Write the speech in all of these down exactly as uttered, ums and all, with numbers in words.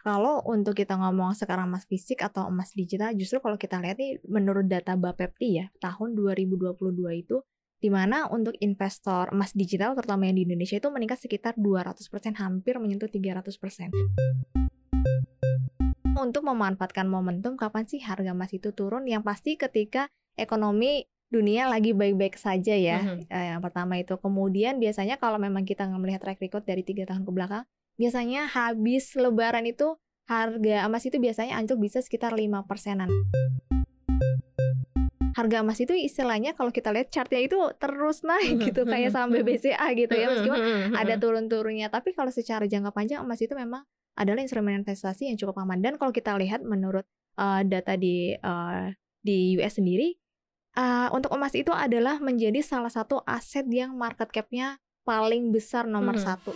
Kalau untuk kita ngomong sekarang emas fisik atau emas digital, justru kalau kita lihat nih menurut data Bapepti ya, tahun dua ribu dua puluh dua itu di mana untuk investor emas digital terutama yang di Indonesia itu meningkat sekitar dua ratus persen, hampir menyentuh tiga ratus persen. Untuk memanfaatkan momentum kapan sih harga emas itu turun? Yang pasti ketika ekonomi dunia lagi baik-baik saja ya. Mhm. Eh, yang pertama itu. Kemudian biasanya kalau memang kita melihat track record dari tiga tahun ke belakang, biasanya habis lebaran itu harga emas itu biasanya anjlok bisa sekitar lima persenan. Harga emas itu istilahnya kalau kita lihat chartnya itu terus naik gitu, kayak saham B B C A gitu ya, meskipun ada turun-turunnya. Tapi kalau secara jangka panjang emas itu memang adalah instrumen investasi yang cukup aman. Dan kalau kita lihat menurut uh, data di uh, di U S sendiri, uh, untuk emas itu adalah menjadi salah satu aset yang market cap-nya paling besar nomor Mhm. satu.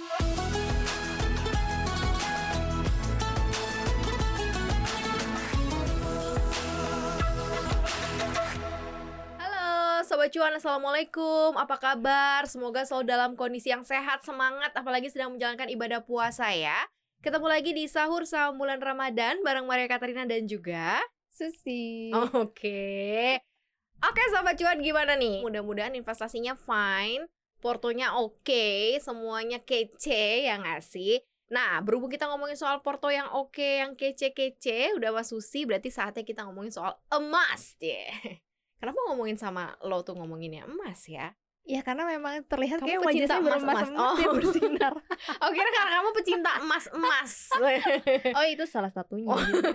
Halo Sobat Cuan, Assalamualaikum. Apa kabar? Semoga selalu dalam kondisi yang sehat, semangat, apalagi sedang menjalankan ibadah puasa ya. Ketemu lagi di Sahur Sama Bulan Ramadan bareng Maria Katarina dan juga Susi. Oke. Oke Sobat Cuan, gimana nih? Mudah-mudahan investasinya fine, portonya oke, semuanya kece, ya nggak sih? Nah, berhubung kita ngomongin soal porto yang oke, yang kece-kece, udah Mas Susi, berarti saatnya kita ngomongin soal emas deh. Kenapa ngomongin sama lo tuh ngomonginnya emas ya? Ya karena memang terlihat Kamu kayak pecinta wajahnya emas-emas. beremas-emas ya, Oh. bersinar. Oh, kira karena kamu pecinta emas-emas. Oh, itu salah satunya. Oh. juga.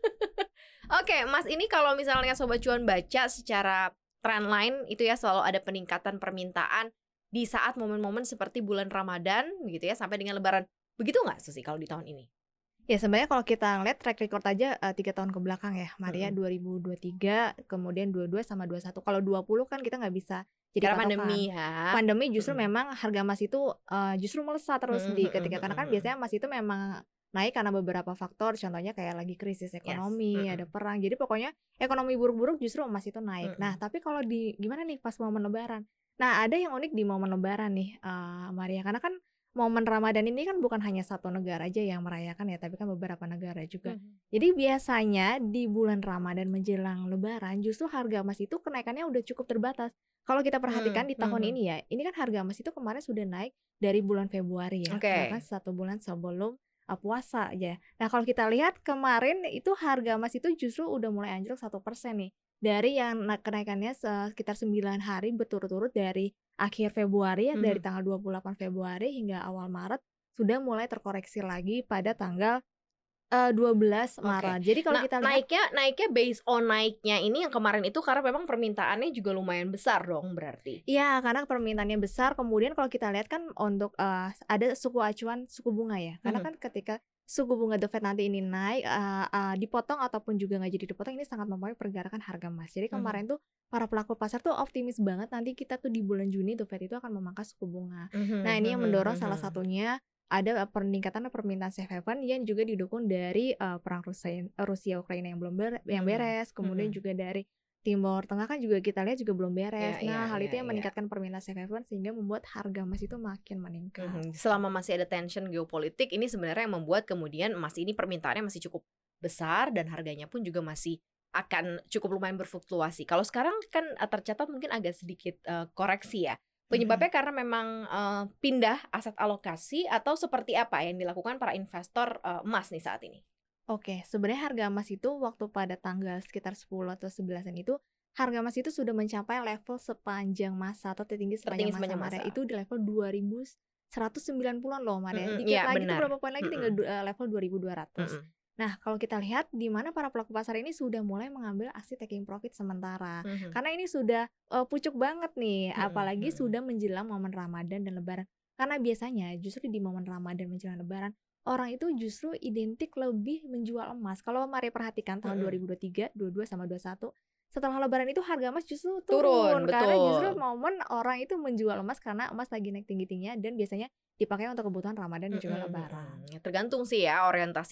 Oke, Mas, ini kalau misalnya Sobat Cuan baca secara trendline itu ya selalu ada peningkatan permintaan di saat momen-momen seperti bulan Ramadan gitu ya sampai dengan Lebaran. Begitu nggak Susi kalau di tahun ini? Ya sebenarnya kalau kita ngeliat track record aja uh, tiga tahun ke belakang ya, Maria, Mm-mm. dua ribu dua puluh tiga, kemudian dua puluh dua sama dua puluh satu. Kalau dua puluh kan kita nggak bisa jadi Karena patokan. pandemi ya. Pandemi justru Mm-mm. memang harga emas itu uh, justru melesat terus di Mm-mm, ketika karena kan mm-mm. biasanya emas itu memang naik karena beberapa faktor, contohnya kayak lagi krisis ekonomi, Mm-mm. ada perang. Jadi pokoknya ekonomi buruk-buruk justru emas itu naik. Mm-mm. Nah, tapi kalau di gimana nih pas momen Lebaran? Nah, ada yang unik di momen Lebaran nih, uh, Maria, karena kan momen Ramadan ini kan bukan hanya satu negara aja yang merayakan ya, tapi kan beberapa negara juga. Mhm. Jadi biasanya di bulan Ramadan menjelang Lebaran justru harga emas itu kenaikannya udah cukup terbatas. Kalau kita perhatikan di tahun Mhm. ini ya, ini kan harga emas itu kemarin sudah naik dari bulan Februari ya, Oke. bahkan satu bulan sebelum uh, puasa aja. Nah kalau kita lihat kemarin itu harga emas itu justru udah mulai anjlok satu persen nih. Dari yang na- kenaikannya sekitar sembilan hari berturut-turut dari akhir Februari ya, dari Mhm. tanggal dua puluh delapan Februari hingga awal Maret sudah mulai terkoreksi lagi pada tanggal uh, dua belas Oke. Maret. Jadi kalau Nah, kita lihat naiknya naiknya based on naiknya ini yang kemarin itu karena memang permintaannya juga lumayan besar dong berarti. iya, karena permintaannya besar. Kemudian kalau kita lihat kan untuk uh, ada suku acuan suku bunga ya. Karena Mhm. kan ketika suku bunga The Fed nanti ini naik, uh, uh, dipotong ataupun juga nggak jadi dipotong, ini sangat mempengaruhi pergerakan harga emas. Jadi kemarin Mhm. tuh para pelaku pasar tuh optimis banget nanti kita tuh di bulan Juni The Fed itu akan memangkas suku bunga. Mhm, Nah ini yang mhm, mendorong salah mhm. satunya ada peningkatan permintaan safe haven yang juga didukung dari uh, perang Rusia Rusia Ukraina yang belum ber- yang Mhm, beres, kemudian mhm. juga dari Timur Tengah kan juga kita lihat juga belum beres. Ya, ya, Nah, hal ya, itu yang ya. meningkatkan permintaan safe haven sehingga membuat harga emas itu makin meningkat. Mhm. Selama masih ada tension geopolitik ini sebenarnya yang membuat kemudian emas ini permintaannya masih cukup besar dan harganya pun juga masih akan cukup lumayan berfluktuasi. Kalau sekarang kan eh, tercatat mungkin agak sedikit eh, koreksi ya. Penyebabnya karena memang eh, pindah aset alokasi atau seperti apa yang dilakukan para investor eh, emas nih saat ini? Oke, sebenarnya harga emas itu waktu pada tanggal sekitar sepuluh atau sebelasan itu harga emas itu sudah mencapai level sepanjang masa atau tertinggi sepanjang Tertinggi masa sepanjang Maria. masa. Itu di level dua ribu seratus sembilan puluhan loh Maria. Mhm, Dikit iya lagi tuh benar. berapa poin lagi tinggal Mhm, du- eh, level dua ribu dua ratus. mhm, Nah, kalau kita lihat di mana para pelaku pasar ini sudah mulai mengambil aksi taking profit sementara. mhm, Karena ini sudah eh, pucuk banget nih, mhm, apalagi mhm. sudah menjelang momen Ramadan dan Lebaran. Karena biasanya justru di momen Ramadan menjelang Lebaran orang itu justru identik lebih menjual emas. Kalau mari perhatikan tahun Mhm. dua ribu dua puluh tiga, dua puluh dua sama dua puluh satu, setelah Lebaran itu harga emas justru Turun, turun karena justru betul. momen orang itu menjual emas karena emas lagi naik tinggi-tingginya dan biasanya dipakai untuk kebutuhan Ramadan dan juga Mhm, Lebaran. mhm. Ya, tergantung sih ya orientasinya.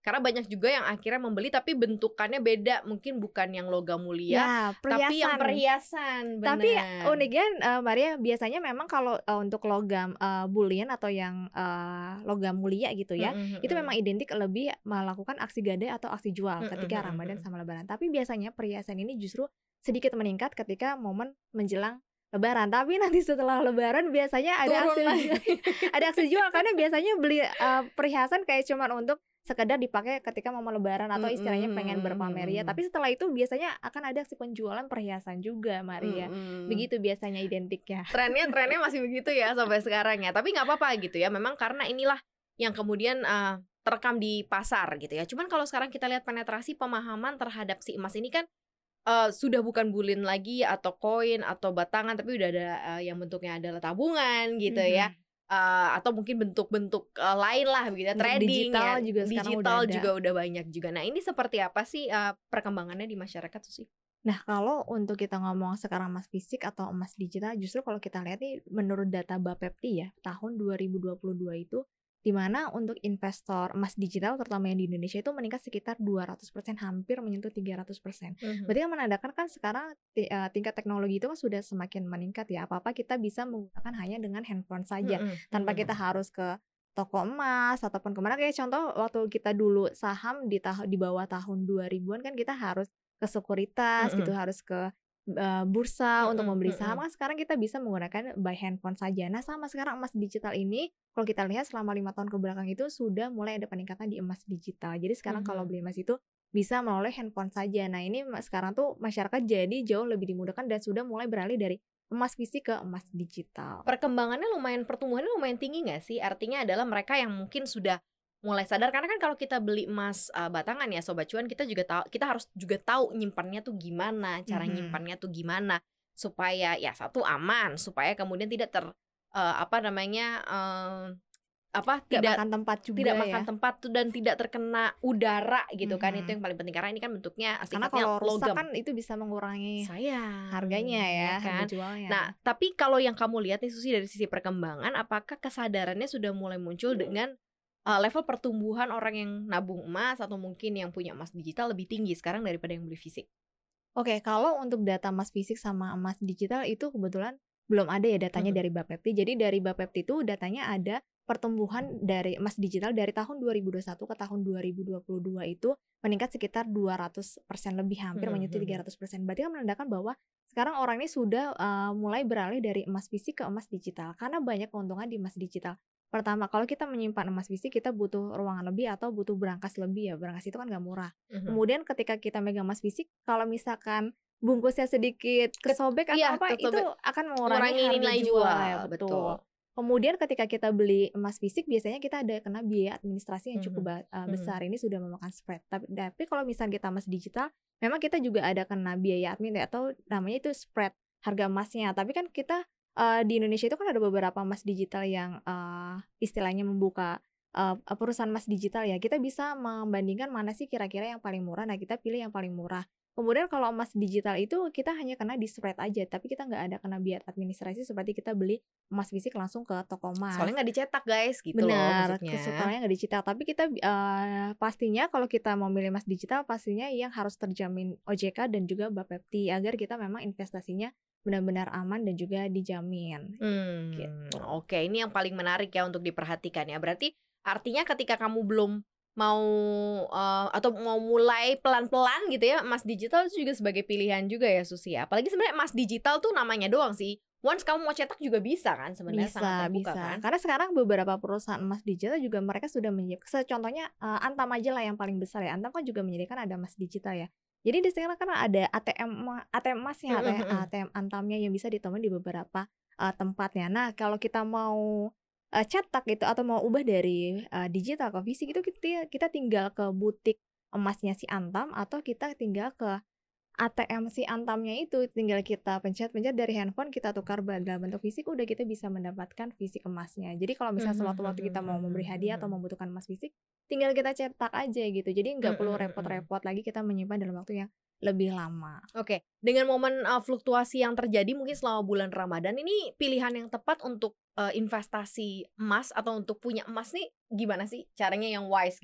Karena banyak juga yang akhirnya membeli tapi bentukannya beda, mungkin bukan yang logam mulia, Ya, tapi yang perhiasan. perhiasan, Tapi bener. uniknya uh, Maria, biasanya memang kalau uh, untuk logam uh, bullion atau yang uh, logam mulia gitu ya, Mhm, itu mhm. memang identik lebih melakukan aksi gadai atau aksi jual Mhm, ketika mhm, Ramadan mhm. sama Lebaran. Tapi biasanya perhiasan ini justru sedikit meningkat ketika momen menjelang Lebaran. Tapi nanti setelah Lebaran biasanya ada Turun aksi lagi. jual, ada aksi jual karena biasanya beli uh, perhiasan kayak cuman untuk sekedar dipakai ketika momen Lebaran atau istilahnya pengen Mhm, berpamer ya. mhm. Tapi setelah itu biasanya akan ada aksi penjualan perhiasan juga, Maria. Mhm. Begitu biasanya identiknya. Trennya trennya masih begitu ya sampai sekarang ya. Tapi nggak apa-apa gitu ya. Memang karena inilah yang kemudian uh, terekam di pasar gitu ya. Cuman kalau sekarang kita lihat penetrasi pemahaman terhadap si emas ini kan uh, sudah bukan bullion lagi atau koin atau batangan, tapi udah ada uh, yang bentuknya adalah tabungan gitu ya. Mhm. Uh, atau mungkin bentuk-bentuk uh, lain lah begitu ya, Bentuk trading digital ya, juga sekarang udah digital ada. juga udah banyak juga. Nah ini seperti apa sih uh, perkembangannya di masyarakat Susi? Nah, kalau untuk kita ngomong sekarang emas fisik atau emas digital, justru kalau kita lihat nih menurut data Bapepti ya, tahun dua ribu dua puluh dua itu di mana untuk investor emas digital terutama yang di Indonesia itu meningkat sekitar dua ratus persen, hampir menyentuh tiga ratus persen. Mhm. Berarti kan menandakan kan sekarang ti- eh, tingkat teknologi itu kan sudah semakin meningkat ya. Apa-apa kita bisa menggunakan hanya dengan handphone saja, Mhm, tanpa mhm. kita harus ke toko emas ataupun kemana. Kayak contoh waktu kita dulu saham di tahun di bawah tahun dua ribuan kan kita harus ke sekuritas gitu, Mhm. harus ke uh, bursa untuk Mhm, membeli saham. mhm. Kan sekarang kita bisa menggunakan by handphone saja. Nah, sama sekarang emas digital ini kalau kita lihat selama lima tahun kebelakang itu sudah mulai ada peningkatan di emas digital. Jadi sekarang kalau Mhm. beli emas itu bisa melalui handphone saja. Nah, ini ma- sekarang tuh masyarakat jadi jauh lebih dimudahkan dan sudah mulai beralih dari emas fisik ke emas digital. Perkembangannya lumayan, pertumbuhannya lumayan tinggi nggak sih? Artinya adalah mereka yang mungkin sudah mulai sadar, karena kan kalau kita beli emas uh, batangan ya Sobat Cuan, kita juga tahu, kita harus juga tahu nyimpannya tuh gimana, cara Mhm. nyimpannya tuh gimana supaya ya satu aman, supaya kemudian tidak ter uh, apa namanya uh, apa Gak tidak makan tempat juga tidak ya. makan tempat tuh dan tidak terkena udara gitu kan. Itu Mhm. yang paling penting karena ini kan bentuknya Karena sifatnya kalau rusak logam. kan itu bisa mengurangi Sayang, harganya ya, ya harga kan? jualnya. Nah, tapi kalau yang kamu lihat nih Susi dari sisi perkembangan, apakah kesadarannya sudah mulai muncul dengan uh, level pertumbuhan orang yang nabung emas atau mungkin yang punya emas digital lebih tinggi sekarang daripada yang beli fisik? Oke, kalau untuk data emas fisik sama emas digital itu kebetulan belum ada ya datanya Mhm. dari Bapepti. Jadi dari Bapepti itu datanya ada pertumbuhan dari emas digital dari tahun dua ribu dua puluh satu ke tahun dua ribu dua puluh dua itu meningkat sekitar dua ratus persen lebih, hampir Mhm, menyentuh mhm. tiga ratus persen. Berarti kan menandakan bahwa sekarang orang ini sudah uh, mulai beralih dari emas fisik ke emas digital karena banyak keuntungan di emas digital. Pertama, kalau kita menyimpan emas fisik kita butuh ruangan lebih atau butuh brankas lebih ya. Brankas itu kan nggak murah. Mhm. Kemudian ketika kita megang emas fisik, kalau misalkan bungkusnya sedikit Ket- kesobek atau iya, apa, itu kesobek. akan mengurangi Mengurangi harga nilai jual jual, ya, betul. betul. Kemudian ketika kita beli emas fisik biasanya kita ada kena biaya administrasi yang Mhm, cukup ba- uh, mhm. besar. Ini sudah memakan spread. Tapi, tapi kalau misalnya kita emas digital, memang kita juga ada kena biaya admin ya, atau namanya itu spread harga emasnya. Tapi kan kita uh, di Indonesia itu kan ada beberapa emas digital yang uh, istilahnya membuka uh, perusahaan emas digital ya. Kita bisa membandingkan mana sih kira-kira yang paling murah. Nah, kita pilih yang paling murah. Kemudian kalau emas digital itu kita hanya kena di spread aja, tapi kita nggak ada kena biaya administrasi seperti kita beli emas fisik langsung ke toko emas. Soalnya nggak dicetak guys, gitu loh Benar, maksudnya. kesukarannya nggak dicetak. Tapi kita uh, pastinya kalau kita mau milih emas digital, pastinya yang harus terjamin O J K dan juga Bapepti agar kita memang investasinya benar-benar aman dan juga dijamin. Hmm, Gitu. oke, ini yang paling menarik ya untuk diperhatikan ya. Berarti artinya ketika kamu belum mau uh, atau mau mulai pelan-pelan gitu ya, emas digital itu juga sebagai pilihan juga ya Susi ya. Apalagi sebenarnya emas digital tuh namanya doang sih. Once kamu mau cetak juga bisa kan sebenarnya, Bisa, sangat terbuka bisa. kan. Karena sekarang beberapa perusahaan emas digital juga mereka sudah menyiapkan. Contohnya uh, Antam aja lah yang paling besar ya. Antam kan juga menyediakan ada emas digital ya. Jadi di sekarang kan ada A T M ma- A T M emasnya, Mhm, mhm. A T M Antamnya yang bisa ditemui di beberapa uh, tempatnya. Nah, kalau kita mau uh, cetak gitu atau mau ubah dari uh, digital ke fisik itu kita kita tinggal ke butik emasnya si Antam atau kita tinggal ke A T M si Antamnya itu, tinggal kita pencet-pencet dari handphone, kita tukar dalam bentuk fisik, udah kita bisa mendapatkan fisik emasnya. Jadi kalau misalnya Mhm, sewaktu-waktu kita mau mhm, memberi hadiah atau mhm. membutuhkan emas fisik, tinggal kita cetak aja gitu. Jadi nggak Mhm, perlu mhm. repot-repot lagi kita menyimpan dalam waktu yang lebih lama. Oke, dengan momen uh, fluktuasi yang terjadi mungkin selama bulan Ramadan ini, pilihan yang tepat untuk uh, investasi emas atau untuk punya emas nih gimana sih caranya yang wise gitu?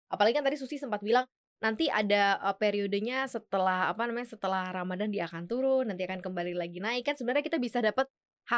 Apalagi kan tadi Susi sempat bilang nanti ada uh, periodenya setelah apa namanya setelah Ramadan dia akan turun, nanti akan kembali lagi naik. Kan sebenarnya kita bisa dapat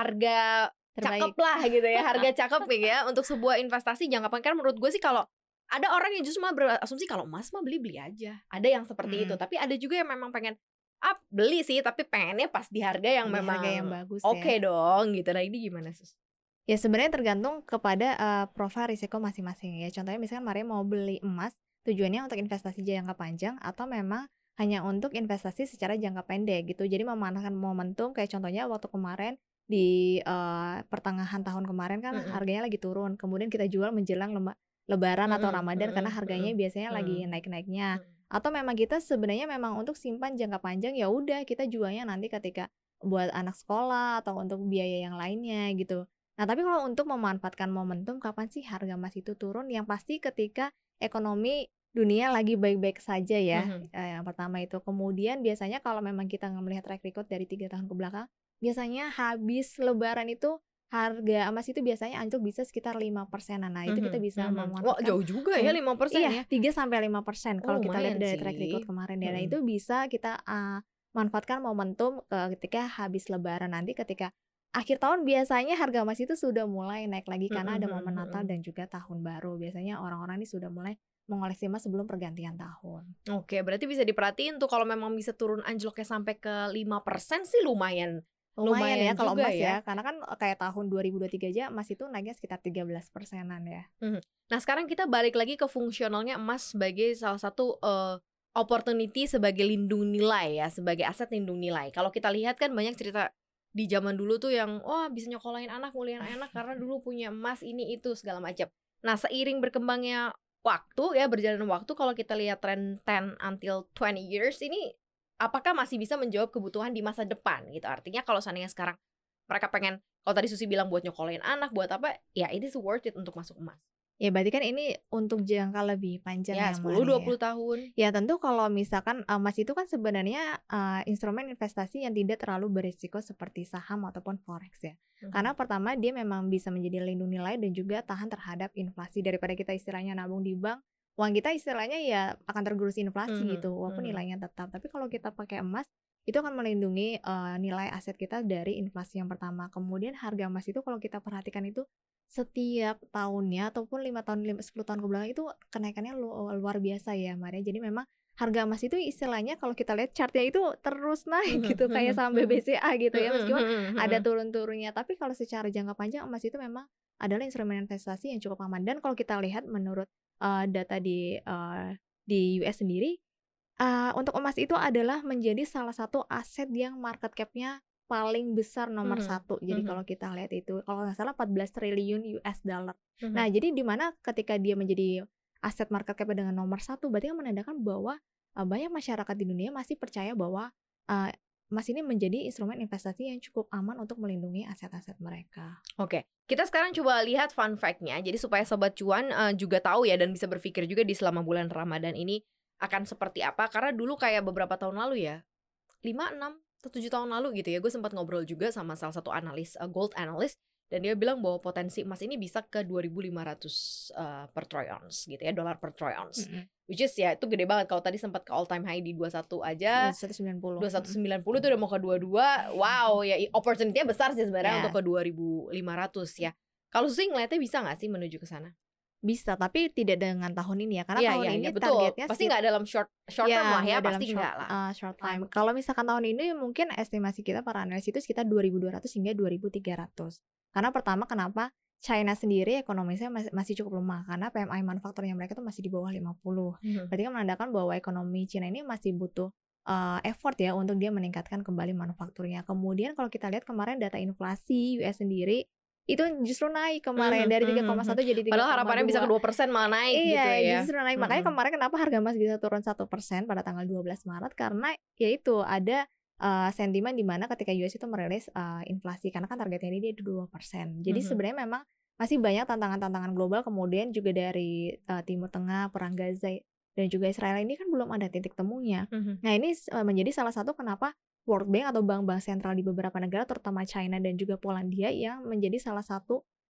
harga cakep Terbaik. lah gitu ya, harga cakep ya untuk sebuah investasi jangka panjang. Kan menurut gue sih kalau ada orang yang justru malah berasumsi kalau emas mah beli-beli aja. Ada yang seperti itu, Mm. tapi ada juga yang memang pengen up beli sih, tapi pengennya pas di harga yang Di memang harga yang bagus oke ya. dong gitu. Nah ini gimana Sus? Ya sebenarnya tergantung kepada uh, profil risiko masing-masing ya. Contohnya misalkan Maria mau beli emas, tujuannya untuk investasi jangka panjang atau memang hanya untuk investasi secara jangka pendek gitu. Jadi memanfaatkan momentum kayak contohnya waktu kemarin di uh, pertengahan tahun kemarin kan Mm-mm. harganya lagi turun. Kemudian kita jual menjelang lema- lebaran atau Mm-mm, Ramadan karena mm-mm, harganya mm-mm, biasanya lagi mm-mm, naik-naiknya. mm-mm. Atau memang kita sebenarnya memang untuk simpan jangka panjang ya udah kita jualnya nanti ketika buat anak sekolah atau untuk biaya yang lainnya gitu. Nah, tapi kalau untuk memanfaatkan momentum, kapan sih harga emas itu turun? Yang pasti ketika ekonomi dunia lagi baik-baik saja ya. Mhm. Eh, yang pertama itu. Kemudian biasanya kalau memang kita nggak melihat track record dari tiga tahun ke belakang, biasanya habis lebaran itu harga emas itu biasanya anjlok bisa sekitar lima persenan. Nah, itu kita Mhm, bisa mhm. Wah memanfaatkan. jauh juga ya um, lima persen iya, ya? tiga sampai lima persen Oh kalau kita lihat lumayan dari track record sih. kemarin ya. Nah, Mhm. itu bisa kita uh, manfaatkan momentum uh, ketika habis lebaran nanti ketika akhir tahun biasanya harga emas itu sudah mulai naik lagi karena ada Mhm, momen mhm, Natal mhm. dan juga tahun baru. Biasanya orang-orang ini sudah mulai mengoleksi emas sebelum pergantian tahun. Oke, berarti bisa diperhatiin tuh kalau memang bisa turun anjloknya sampai ke lima persen sih lumayan Lumayan ya lumayan kalau juga emas ya. ya, karena kan kayak tahun dua ribu dua puluh tiga aja emas itu naiknya sekitar tiga belas persenan ya. Mhm. Nah, sekarang kita balik lagi ke fungsionalnya emas sebagai salah satu uh, opportunity sebagai lindung nilai ya, sebagai aset lindung nilai. Kalau kita lihat kan banyak cerita di zaman dulu tuh yang wah bisa nyokolain anak, muliain anak karena dulu punya emas ini itu segala macam. Nah, seiring berkembangnya waktu ya, berjalan waktu kalau kita lihat tren ten until twenty years ini apakah masih bisa menjawab kebutuhan di masa depan gitu. Artinya kalau seandainya sekarang mereka pengen, kalau tadi Susi bilang buat nyokolain anak, buat apa, ya it is worth it untuk masuk emas. Ya berarti kan ini untuk jangka lebih panjang Ya ya sepuluh dua Maria. puluh tahun. Ya tentu kalau misalkan emas itu kan sebenarnya uh, instrumen investasi yang tidak terlalu berisiko seperti saham ataupun forex ya. Mhm. Karena pertama dia memang bisa menjadi lindung nilai dan juga tahan terhadap inflasi daripada kita istilahnya nabung di bank. Uang kita istilahnya ya akan tergerus inflasi Mhm, gitu walaupun mhm. nilainya tetap. Tapi kalau kita pakai emas itu akan melindungi uh, nilai aset kita dari inflasi yang pertama. Kemudian harga emas itu kalau kita perhatikan itu setiap tahunnya ataupun lima tahun sepuluh tahun ke belakang itu kenaikannya lu- luar biasa ya Maria. Jadi memang harga emas itu istilahnya kalau kita lihat chartnya itu terus naik gitu kayak saham B B C A gitu ya, meskipun ada turun-turunnya. Tapi kalau secara jangka panjang emas itu memang adalah instrumen investasi yang cukup aman. Dan kalau kita lihat menurut uh, data di uh, di U S sendiri, uh, untuk emas itu adalah menjadi salah satu aset yang market cap-nya paling besar nomor Mhm, satu. Jadi mhm. kalau kita lihat itu, kalau nggak salah empat belas triliun U S dollar. Mhm. Nah, jadi di mana ketika dia menjadi aset market cap dengan nomor satu, berarti kan menandakan bahwa uh, banyak masyarakat di dunia masih percaya bahwa uh, emas ini menjadi instrumen investasi yang cukup aman untuk melindungi aset-aset mereka. Oke, kita sekarang coba lihat fun fact-nya. Jadi supaya Sobat Cuan uh, juga tahu ya dan bisa berpikir juga di selama bulan Ramadan ini akan seperti apa. Karena dulu kayak beberapa tahun lalu ya, lima, enam, atau tujuh tahun lalu gitu ya, gue sempat ngobrol juga sama salah satu analis, uh, gold analyst. Dan dia bilang bahwa potensi emas ini bisa ke dua ribu lima ratus uh, per troy ounce gitu ya, dolar per troy ounce. Mm-mm. Which is ya itu gede banget. Kalau tadi sempat ke all time high di dua puluh satu aja, seratus sembilan puluh. dua ratus sembilan puluh itu udah mau ke dua puluh dua. Wow, ya opportunity-nya besar sih sebenarnya Yeah. untuk ke dua ribu lima ratus ya. Kalau Susi ngeliatnya bisa nggak sih menuju ke sana? Bisa, tapi tidak dengan tahun ini ya. Karena Iya, tahun iya, ini iya, betul. targetnya Pasti sekitar- nggak dalam short short term lah ya, nggak dalam pasti short, nggak lah. uh, short time. Kalau misalkan tahun ini mungkin estimasi kita para analis itu sekitar dua ribu dua ratus hingga dua ribu tiga ratus. Karena pertama kenapa China sendiri ekonominya masih, masih cukup lemah karena P M I manufakturnya mereka tuh masih di bawah lima puluh. Mhm. Berarti kan menandakan bahwa ekonomi China ini masih butuh uh, effort ya untuk dia meningkatkan kembali manufakturnya. Kemudian kalau kita lihat kemarin data inflasi U S sendiri itu justru naik kemarin Mhm, dari mhm, tiga koma satu jadi tiga koma dua. Padahal harapannya bisa ke dua persen malah naik Iya, gitu ya. justru naik. Makanya Mhm. kemarin kenapa harga emas bisa turun satu persen pada tanggal dua belas Maret karena yaitu ada uh, sentimen di mana ketika U S itu merilis uh, inflasi karena kan targetnya ini dia dua persen. Jadi Mhm. sebenarnya memang masih banyak tantangan-tantangan global, kemudian juga dari uh, Timur Tengah, perang Gaza dan juga Israel ini kan belum ada titik temunya. Mhm. Nah, ini uh, menjadi salah satu kenapa World Bank atau bank-bank sentral di beberapa negara terutama China dan juga Polandia yang menjadi salah satu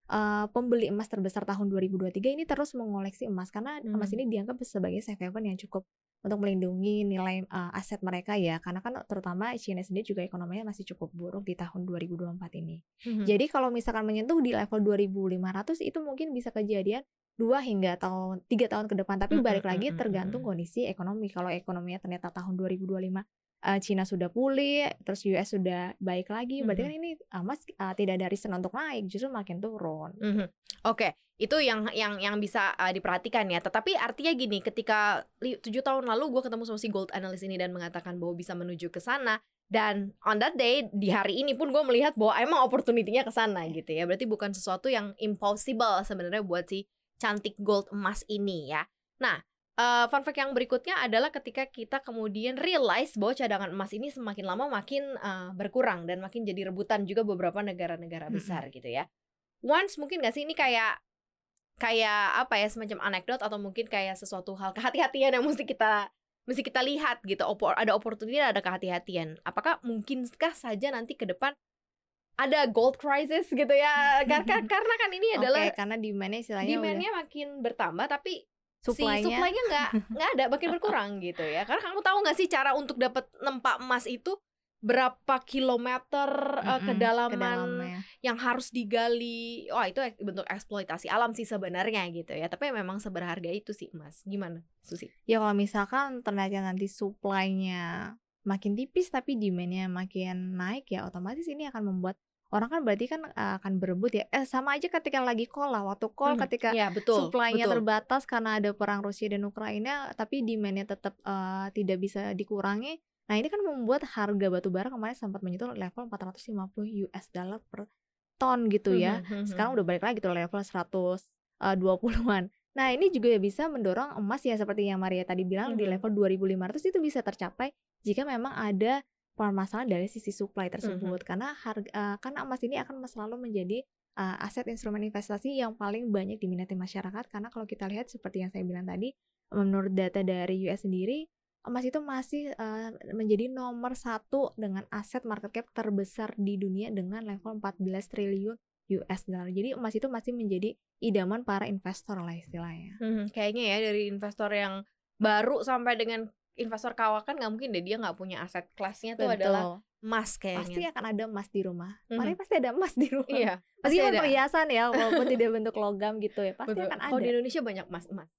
uh, pembeli emas terbesar tahun dua ribu dua puluh tiga ini terus mengoleksi emas karena Hmm. emas ini dianggap sebagai safe haven yang cukup untuk melindungi nilai uh, aset mereka ya, karena kan terutama China sendiri juga ekonominya masih cukup buruk di tahun dua ribu dua puluh empat ini. Mhm. Jadi kalau misalkan menyentuh di level dua ribu lima ratus itu mungkin bisa kejadian dua hingga tahun tiga tahun ke depan, tapi Mm, balik mm, lagi mm, tergantung mm. kondisi ekonomi. Kalau ekonominya ternyata tahun dua ribu dua puluh lima uh, China sudah pulih, terus U S sudah baik lagi, berarti kan ini emas uh, tidak ada reason untuk naik, justru makin turun. Mhm. Oke, itu yang yang yang bisa uh, diperhatikan ya. Tetapi artinya gini, ketika li- tujuh tahun lalu gue ketemu sama si gold analyst ini dan mengatakan bahwa bisa menuju ke sana, dan on that day di hari ini pun gue melihat bahwa emang opportunity-nya ke sana gitu ya. Berarti bukan sesuatu yang impossible sebenarnya buat si cantik gold emas ini ya. Nah, uh, fun fact yang berikutnya adalah ketika kita kemudian realize bahwa cadangan emas ini semakin lama makin uh, berkurang dan makin jadi rebutan juga beberapa negara-negara besar gitu ya. Once mungkin gak sih ini kayak kayak apa ya, semacam anekdot atau mungkin kayak sesuatu hal kehati-hatian yang mesti kita mesti kita lihat gitu. Opor, ada opportunity, ada kehati-hatian. Apakah mungkinkah saja nanti ke depan ada gold crisis gitu ya? Karena karena kan ini adalah Oke, karena demand-nya istilahnya demand-nya udah makin bertambah tapi si supply-nya supply-nya nggak nggak ada, makin berkurang gitu ya. Karena kamu tahu nggak sih cara untuk dapat nempak emas itu berapa kilometer uh, mm-mm, kedalaman kedalamnya. yang harus digali. Wah, itu ek- bentuk eksploitasi alam sih sebenarnya gitu ya. Tapi memang seberharga itu sih emas. Gimana, Susi? Ya kalau misalkan ternyata nanti supply-nya makin tipis tapi demand-nya makin naik ya otomatis ini akan membuat orang kan berarti kan uh, akan berebut ya. Eh sama aja ketika lagi call lah, waktu call Mhm. ketika Ya, betul, supply-nya betul. terbatas karena ada perang Rusia dan Ukraina tapi demand-nya tetap uh, tidak bisa dikurangi. Nah, ini kan membuat harga batu bara kemarin sempat menyentuh level empat ratus lima puluh U S dollar per ton gitu ya. Mhm, mhm, Sekarang mhm. udah balik lagi tuh level seratus dua puluhan. Nah, ini juga bisa mendorong emas ya seperti yang Maria tadi bilang di Mhm. level dua ribu lima ratus itu bisa tercapai jika memang ada permasalahan dari sisi supply tersebut. Karena harga uh, karena emas ini akan selalu menjadi uh, aset instrumen investasi yang paling banyak diminati masyarakat, karena kalau kita lihat seperti yang saya bilang tadi, menurut data dari U S sendiri emas itu masih uh, menjadi nomor satu dengan aset market cap terbesar di dunia dengan level empat belas triliun U S dollar. Jadi emas itu masih menjadi idaman para investor lah istilahnya. Mhm, kayaknya ya dari investor yang baru sampai dengan investor kawakan nggak mungkin deh dia nggak punya aset kelasnya tuh adalah emas Pasti kayaknya. akan ada emas di rumah. Mhm. Maria pasti ada emas di rumah. Iya, pasti Meskipun ada. perhiasan ya, walaupun tidak bentuk logam gitu ya, pasti Betul. akan Kalau di ada. Indonesia banyak emas-emas.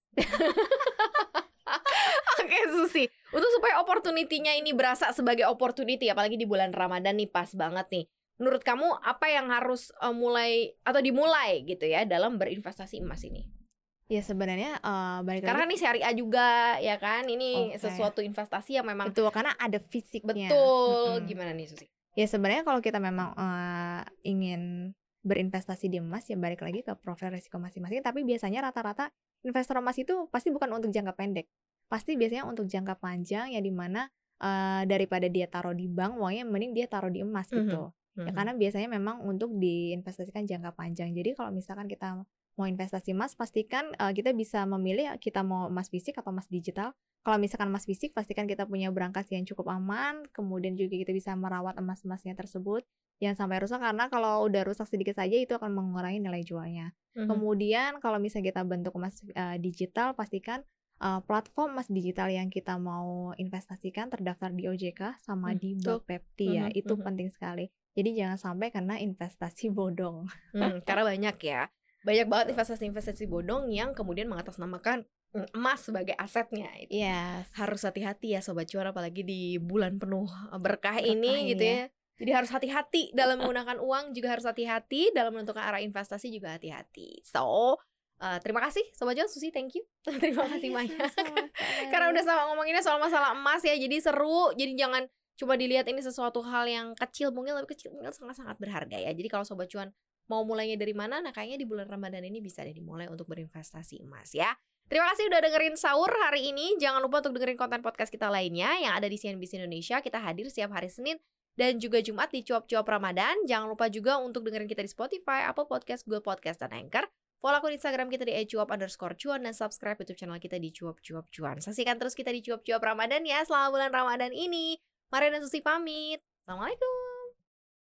Oke, Susi. Untuk supaya opportunity-nya ini berasa sebagai opportunity, apalagi di bulan Ramadan nih, pas banget nih. Menurut kamu apa yang harus uh, mulai atau dimulai gitu ya dalam berinvestasi emas ini? Ya sebenarnya uh, balik Karena lagi ini syariah juga ya kan, ini Oke. sesuatu investasi yang memang betul karena ada fisiknya. betul. Mm-mm. Gimana nih, Susi? Ya sebenarnya kalau kita memang uh, ingin berinvestasi di emas ya balik lagi ke profil risiko masing-masing. Tapi biasanya rata-rata investor emas itu pasti bukan untuk jangka pendek, pasti biasanya untuk jangka panjang ya, dimana uh, daripada dia taruh di bank, uangnya mending dia taruh di emas gitu. Mhm. Ya karena biasanya memang untuk diinvestasikan jangka panjang. Jadi kalau misalkan kita mau investasi emas, pastikan uh, kita bisa memilih kita mau emas fisik atau emas digital. Kalau misalkan emas fisik, pastikan kita punya brankas yang cukup aman, kemudian juga kita bisa merawat emas-emasnya tersebut jangan sampai rusak, karena kalau udah rusak sedikit saja itu akan mengurangi nilai jualnya. Mhm. Kemudian kalau misalnya kita bentuk emas uh, digital, pastikan uh, platform emas digital yang kita mau investasikan terdaftar di O J K sama Hmm, di tuh. Bapepti ya, Mhm, itu mhm. penting sekali. Jadi jangan sampai kena investasi bodong. Hmm, karena banyak ya, banyak banget investasi-investasi bodong yang kemudian mengatasnamakan mm, emas sebagai asetnya. Itu Yes. harus hati-hati ya Sobat Cuan, apalagi di bulan penuh berkah, Berkah ini ini gitu ya. ya. Jadi harus hati-hati dalam menggunakan uang, juga harus hati-hati dalam menentukan arah investasi, juga hati-hati. So, uh, terima kasih Sobat Cuan, Susi, thank you. Terima kasih Iya, Maya. sama-sama, Kak Karena Mary. udah sama ngomonginnya soal masalah emas ya, jadi seru. Jadi jangan cuma dilihat ini sesuatu hal yang kecil, mungkin lebih kecil, mungkin sangat-sangat berharga ya. Jadi kalau Sobat Cuan mau mulainya dari mana, nah kayaknya di bulan Ramadan ini bisa deh dimulai untuk berinvestasi emas ya. Terima kasih udah dengerin Sahur hari ini. Jangan lupa untuk dengerin konten podcast kita lainnya yang ada di C N B C Indonesia. Kita hadir setiap hari Senin dan juga Jumat di Cuap-Cuap Ramadan. Jangan lupa juga untuk dengerin kita di Spotify, Apple Podcast, Google Podcast, dan Anchor. Follow akun Instagram kita di e cuap underscore cuan dan subscribe YouTube channel kita di Cuap-Cuap Cuan. Saksikan terus kita di Cuap-Cuap Ramadan ya selama bulan Ramadan ini. Maria dan Susi pamit. Assalamualaikum.